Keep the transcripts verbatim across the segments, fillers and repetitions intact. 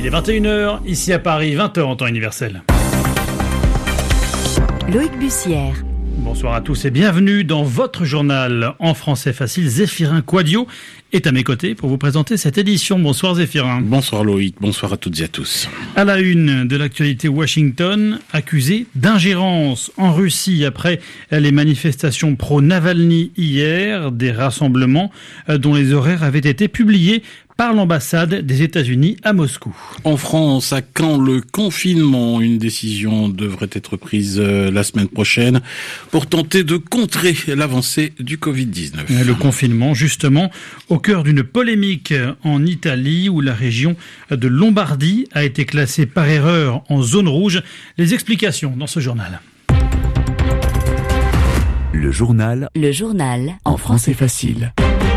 est vingt et une heures, ici à Paris, vingt heures en temps universel. Loïc Bussière. Bonsoir à tous et bienvenue dans votre journal en français facile. Zéphirin Quadio est à mes côtés pour vous présenter cette édition. Bonsoir Zéphirin. Bonsoir Loïc, bonsoir à toutes et à tous. À la une de l'actualité, Washington accusé d'ingérence en Russie après les manifestations pro-Navalny hier, des rassemblements dont les horaires avaient été publiés par l'ambassade des États-Unis à Moscou. En France, à quand le confinement? Une décision devrait être prise la semaine prochaine pour tenter de contrer l'avancée du covid dix-neuf. Le confinement, justement, au cœur d'une polémique en Italie où la région de Lombardie a été classée par erreur en zone rouge. Les explications dans ce journal. Le journal. Le journal. En français facile.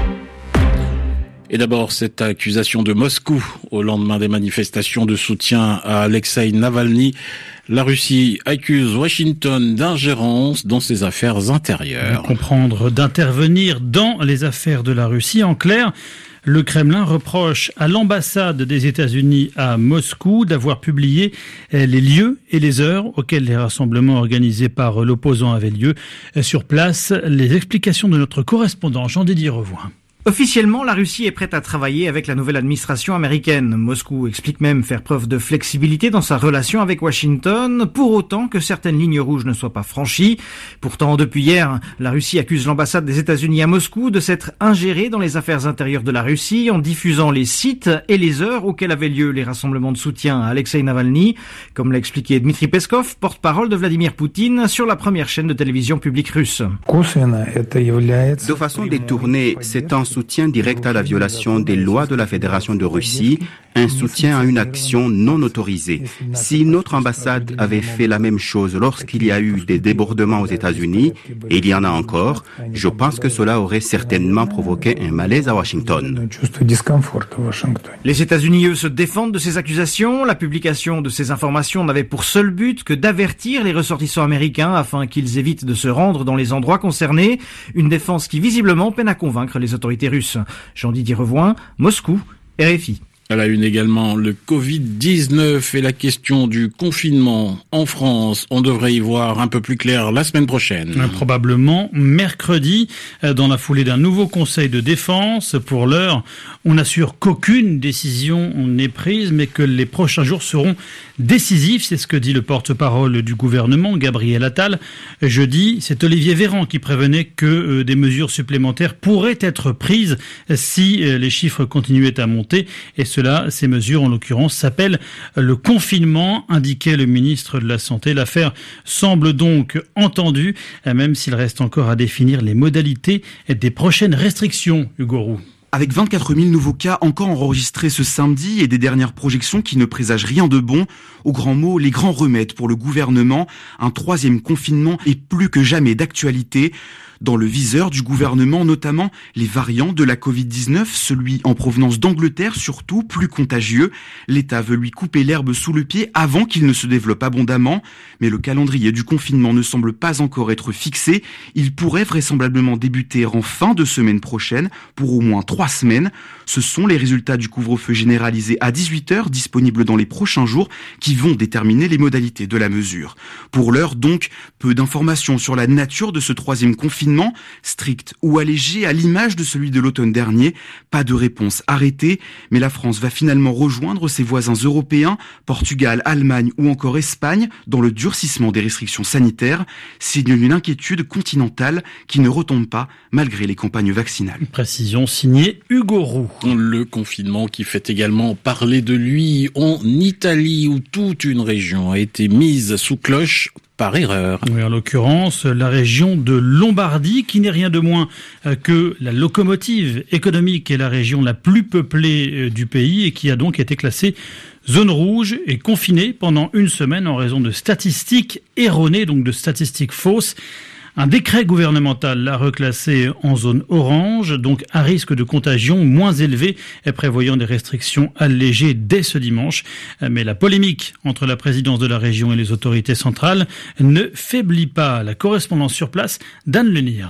Et d'abord, cette accusation de Moscou au lendemain des manifestations de soutien à Alexeï Navalny. La Russie accuse Washington d'ingérence dans ses affaires intérieures. Comprendre d'intervenir dans les affaires de la Russie. En clair, le Kremlin reproche à l'ambassade des États-Unis à Moscou d'avoir publié les lieux et les heures auxquels les rassemblements organisés par l'opposant avaient lieu. Sur place, les explications de notre correspondant Jean-Didier Revoin. Officiellement, la Russie est prête à travailler avec la nouvelle administration américaine. Moscou explique même faire preuve de flexibilité dans sa relation avec Washington, pour autant que certaines lignes rouges ne soient pas franchies. Pourtant, depuis hier, la Russie accuse l'ambassade des États-Unis à Moscou de s'être ingérée dans les affaires intérieures de la Russie en diffusant les sites et les heures auxquels avaient lieu les rassemblements de soutien à Alexeï Navalny, comme l'a expliqué Dmitri Peskov, porte-parole de Vladimir Poutine, sur la première chaîne de télévision publique russe. De façon détournée, c'est un soutien direct à la violation des lois de la Fédération de Russie, un soutien à une action non autorisée. Si notre ambassade avait fait la même chose lorsqu'il y a eu des débordements aux États-Unis, et il y en a encore, je pense que cela aurait certainement provoqué un malaise à Washington. Les États-Unis, eux, se défendent de ces accusations. La publication de ces informations n'avait pour seul but que d'avertir les ressortissants américains afin qu'ils évitent de se rendre dans les endroits concernés. Une défense qui visiblement peine à convaincre les autorités russes. Jean-Didier Revoin, Moscou, R F I. À la une également, le covid dix-neuf et la question du confinement en France. On devrait y voir un peu plus clair la semaine prochaine. Probablement mercredi, dans la foulée d'un nouveau conseil de défense. Pour l'heure, on assure qu'aucune décision n'est prise, mais que les prochains jours seront décisifs. C'est ce que dit le porte-parole du gouvernement, Gabriel Attal. Jeudi, c'est Olivier Véran qui prévenait que des mesures supplémentaires pourraient être prises si les chiffres continuaient à monter. Et ce Là, ces mesures, en l'occurrence, s'appellent le confinement, indiquait le ministre de la Santé. L'affaire semble donc entendue, même s'il reste encore à définir les modalités des prochaines restrictions, Hugo Roux. Avec vingt-quatre mille nouveaux cas encore enregistrés ce samedi et des dernières projections qui ne présagent rien de bon, au grand mot, les grands remèdes pour le gouvernement, un troisième confinement est plus que jamais d'actualité. Dans le viseur du gouvernement, notamment les variants de la covid dix-neuf, celui en provenance d'Angleterre surtout, plus contagieux. L'État veut lui couper l'herbe sous le pied avant qu'il ne se développe abondamment. Mais le calendrier du confinement ne semble pas encore être fixé. Il pourrait vraisemblablement débuter en fin de semaine prochaine pour au moins trois semaines. Ce sont les résultats du couvre-feu généralisé à dix-huit heures, disponibles dans les prochains jours, qui vont déterminer les modalités de la mesure. Pour l'heure donc, peu d'informations sur la nature de ce troisième confinement, strict ou allégé à l'image de celui de l'automne dernier. Pas de réponse arrêtée, mais la France va finalement rejoindre ses voisins européens, Portugal, Allemagne ou encore Espagne, dans le durcissement des restrictions sanitaires, signe d'une inquiétude continentale qui ne retombe pas malgré les campagnes vaccinales. Précision signée Hugo Roux. Le confinement qui fait également parler de lui en Italie où toute une région a été mise sous cloche par erreur. Oui, en l'occurrence, la région de Lombardie, qui n'est rien de moins que la locomotive économique et la région la plus peuplée du pays et qui a donc été classée zone rouge et confinée pendant une semaine en raison de statistiques erronées, donc de statistiques fausses. Un décret gouvernemental l'a reclassé en zone orange, donc à risque de contagion moins élevé, prévoyant des restrictions allégées dès ce dimanche. Mais la polémique entre la présidence de la région et les autorités centrales ne faiblit pas. La correspondance sur place d'Anne Lenir.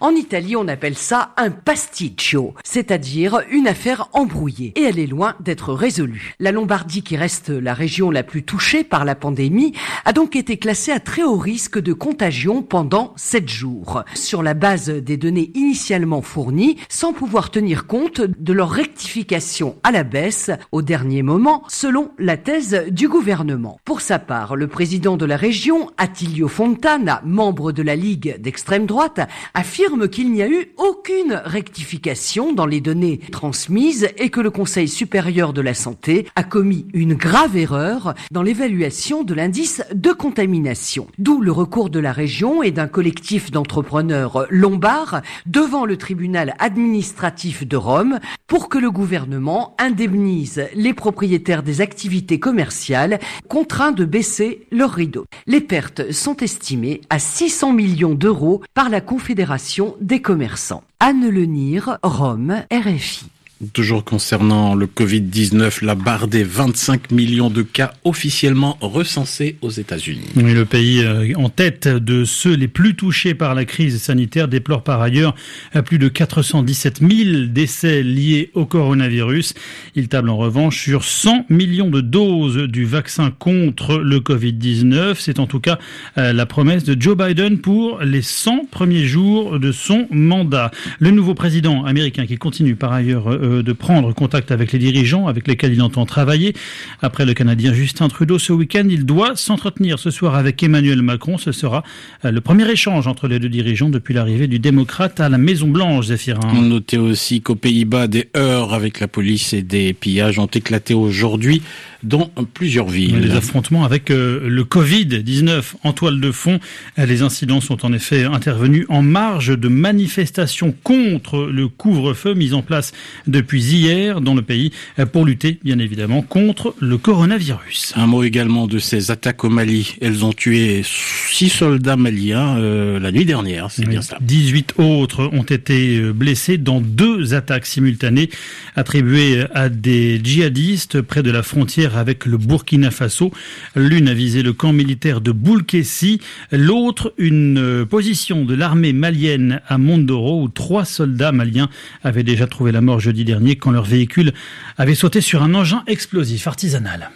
En Italie, on appelle ça un pasticcio, c'est-à-dire une affaire embrouillée. Et elle est loin d'être résolue. La Lombardie, qui reste la région la plus touchée par la pandémie, a donc été classée à très haut risque de contagion pendant sept jours. Sur la base des données initialement fournies, sans pouvoir tenir compte de leur rectification à la baisse au dernier moment, selon la thèse du gouvernement. Pour sa part, le président de la région, Attilio Fontana, membre de la Ligue d'extrême droite, affirme qu'il n'y a eu aucune rectification dans les données transmises et que le Conseil supérieur de la santé a commis une grave erreur dans l'évaluation de l'indice de contamination. D'où le recours de la région et d'un collectif d'entrepreneurs lombards devant le tribunal administratif de Rome pour que le gouvernement indemnise les propriétaires des activités commerciales contraints de baisser leurs rideaux. Les pertes sont estimées à six cents millions d'euros par la Confédération des commerçants. Anne Lenire, Rome, R F I. Toujours concernant le covid dix-neuf, la barre des vingt-cinq millions de cas officiellement recensés aux États-Unis. Oui, le pays en tête de ceux les plus touchés par la crise sanitaire déplore par ailleurs plus de quatre cent dix-sept mille décès liés au coronavirus. Il table en revanche sur cent millions de doses du vaccin contre le covid dix-neuf. C'est en tout cas la promesse de Joe Biden pour les cent premiers jours de son mandat. Le nouveau président américain qui continue par ailleurs de prendre contact avec les dirigeants avec lesquels il entend travailler. Après le Canadien Justin Trudeau ce week-end, il doit s'entretenir ce soir avec Emmanuel Macron. Ce sera le premier échange entre les deux dirigeants depuis l'arrivée du démocrate à la Maison-Blanche, Zéphirin. On notait aussi qu'aux Pays-Bas, des heurts avec la police et des pillages ont éclaté aujourd'hui dans plusieurs villes. Les affrontements avec euh, le covid dix-neuf en toile de fond. Les incidents sont en effet intervenus en marge de manifestations contre le couvre-feu mis en place depuis hier dans le pays pour lutter, bien évidemment, contre le coronavirus. Un mot également de ces attaques au Mali. Elles ont tué six soldats maliens euh, la nuit dernière, c'est oui, bien ça. dix-huit autres ont été blessés dans deux attaques simultanées attribuées à des djihadistes près de la frontière avec le Burkina Faso. L'une a visé le camp militaire de Boulkessi, l'autre une position de l'armée malienne à Mondoro où trois soldats maliens avaient déjà trouvé la mort jeudi dernier quand leur véhicule avait sauté sur un engin explosif artisanal.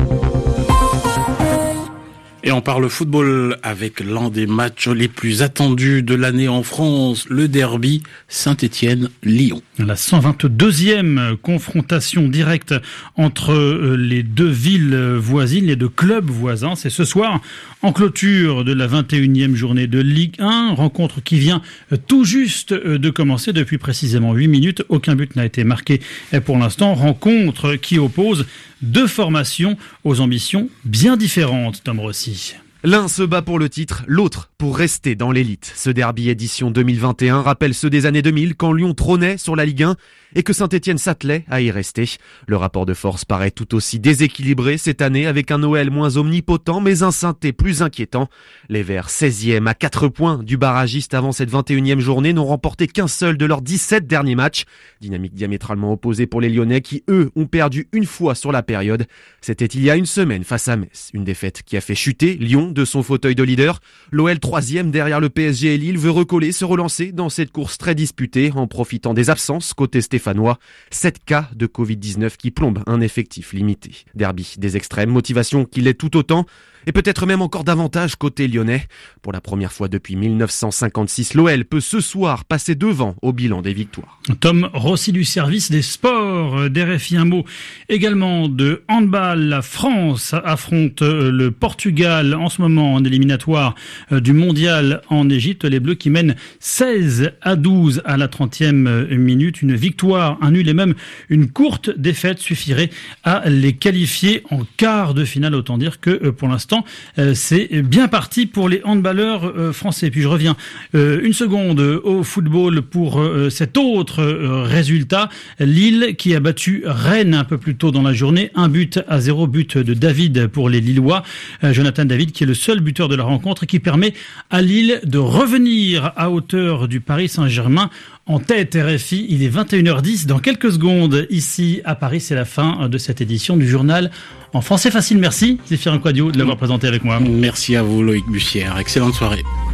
Et on parle football avec l'un des matchs les plus attendus de l'année en France, le derby Saint-Étienne-Lyon. La cent vingt-deuxième confrontation directe entre les deux villes voisines, les deux clubs voisins. C'est ce soir en clôture de la vingt et unième journée de Ligue un. Rencontre qui vient tout juste de commencer depuis précisément huit minutes. Aucun but n'a été marqué pour l'instant. Rencontre qui oppose deux formations aux ambitions bien différentes, Tom Rossi. L'un se bat pour le titre, l'autre pour rester dans l'élite. Ce derby édition deux mille vingt et un rappelle ceux des années deux mille quand Lyon trônait sur la Ligue un et que Saint-Étienne s'attelait à y rester. Le rapport de force paraît tout aussi déséquilibré cette année avec un O L moins omnipotent mais un Saint-Étienne plus inquiétant. Les Verts seizième à quatre points du barragiste avant cette vingt et unième journée n'ont remporté qu'un seul de leurs dix-sept derniers matchs. Dynamique diamétralement opposée pour les Lyonnais qui eux ont perdu une fois sur la période. C'était il y a une semaine face à Metz. Une défaite qui a fait chuter Lyon de son fauteuil de leader. L'O L troisième derrière le P S G et Lille veut recoller, se relancer dans cette course très disputée en profitant des absences côté stéphanois. sept cas de covid dix-neuf qui plombent un effectif limité. Derby des extrêmes, motivation qui l'est tout autant et peut-être même encore davantage côté lyonnais. Pour la première fois depuis mille neuf cent cinquante-six, l'O L peut ce soir passer devant au bilan des victoires. Tom Rossi du service des sports d'R F I, un mot également de handball. La France affronte le Portugal en ce moment en éliminatoire du mondial en Égypte. Les Bleus qui mènent seize à douze à la trentième minute. Une victoire, un nul et même une courte défaite suffirait à les qualifier en quart de finale. Autant dire que pour l'instant, c'est bien parti pour les handballeurs français. Puis je reviens une seconde au football pour cet autre résultat. Lille qui a battu Rennes un peu plus tôt dans la journée. Un but à zéro, but de David pour les Lillois. Jonathan David qui est le seul buteur de la rencontre et qui permet à Lille de revenir à hauteur du Paris Saint-Germain en tête. R F I, il est vingt et une heures dix. Dans quelques secondes, ici à Paris, c'est la fin de cette édition du journal en français facile. Merci Zéphirin Quadio de l'avoir présenté avec moi. Merci à vous Loïc Bussière. Excellente soirée.